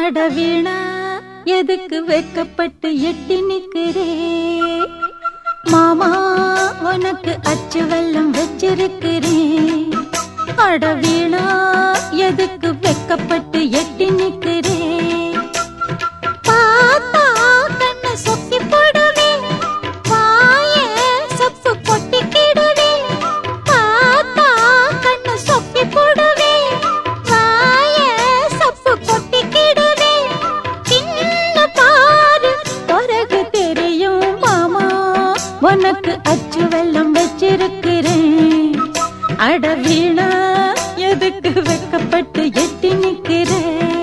அட வீணா எதுக்கு வெக்கப்பட்டு எட்டி நிக்கிறே மாமா உனக்கு அச்சு வெல்லம் வச்சிருக்கிறேன் அட வீணா எதுக்கு வெக்கப்பட்டு எட்டி நிக்கிறே பாத்தா கண்ணு சொக்கி போடுவே வாயே சப்பு கொட்டிக்கிடுவே பாத்தா கண்ணு சொக்கி போடுவே வாயே சப்பு கொட்டிக்கிடுவே சின்ன பாரு பிறகு தெரியும் மாமா உனக்கு அச்சு வெல்லம் வச்சிருக்கிறேன் அட வீணா எதுக்கு வெக்கப்பட்டு எட்டி நிக்கிறே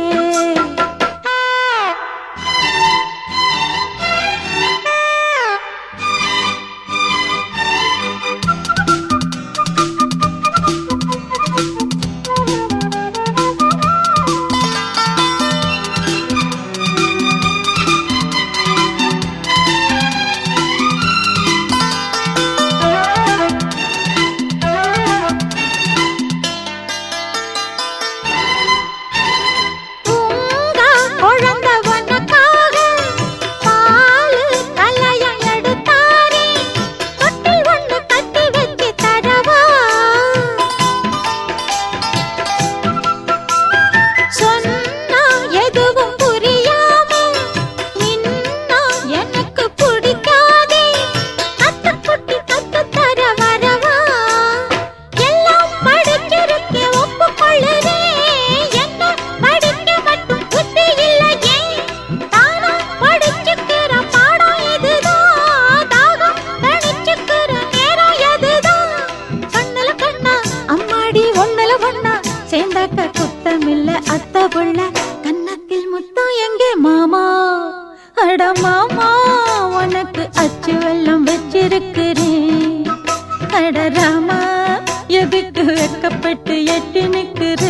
கன்னத்தில் முத்தம் எங்கே மாமா அட மாமா உனக்கு அச்சு வெல்லம் வச்சிருக்கிறேன் அட ராமா எதுக்கு வெக்கப்பட்டு எட்டி நிக்கிறே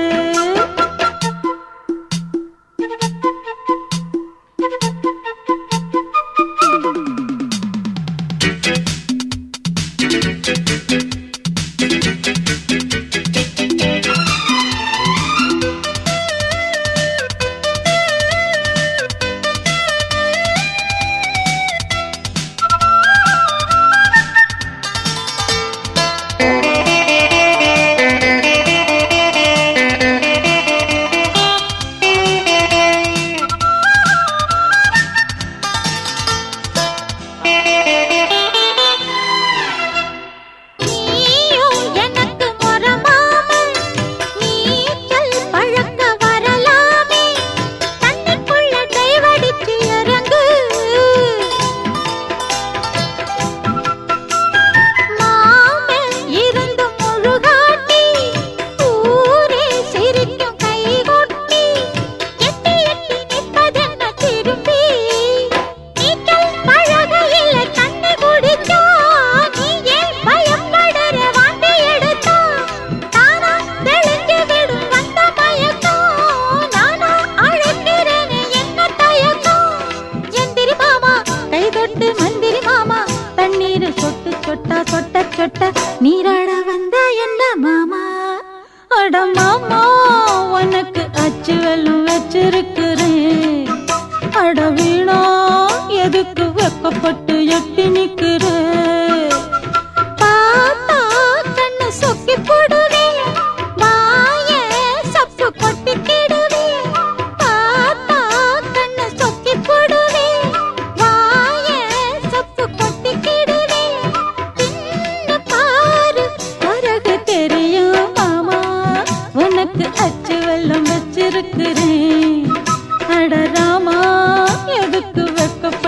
நீராட வந்த என்ன மாமா அட மாமா உனக்கு அச்சு வெல்லம் வச்சிருக்கிறேன் அட வீணா எதுக்கு வெக்கப்பட்டு எட்டி நிக்கிறே பாத்தா கண்ணு சொக்கி போடுவே வாயே சப்பு கொட்டிக்கிடுவே பாத்தா கண்ணு சொக்கி போடுவே வாயே சப்பு கொட்டிக்கிடுவே உனக்கு அச்சு வெல்லம் வச்சிருக்கிறேன் அட ராமா எதுக்கு வெக்க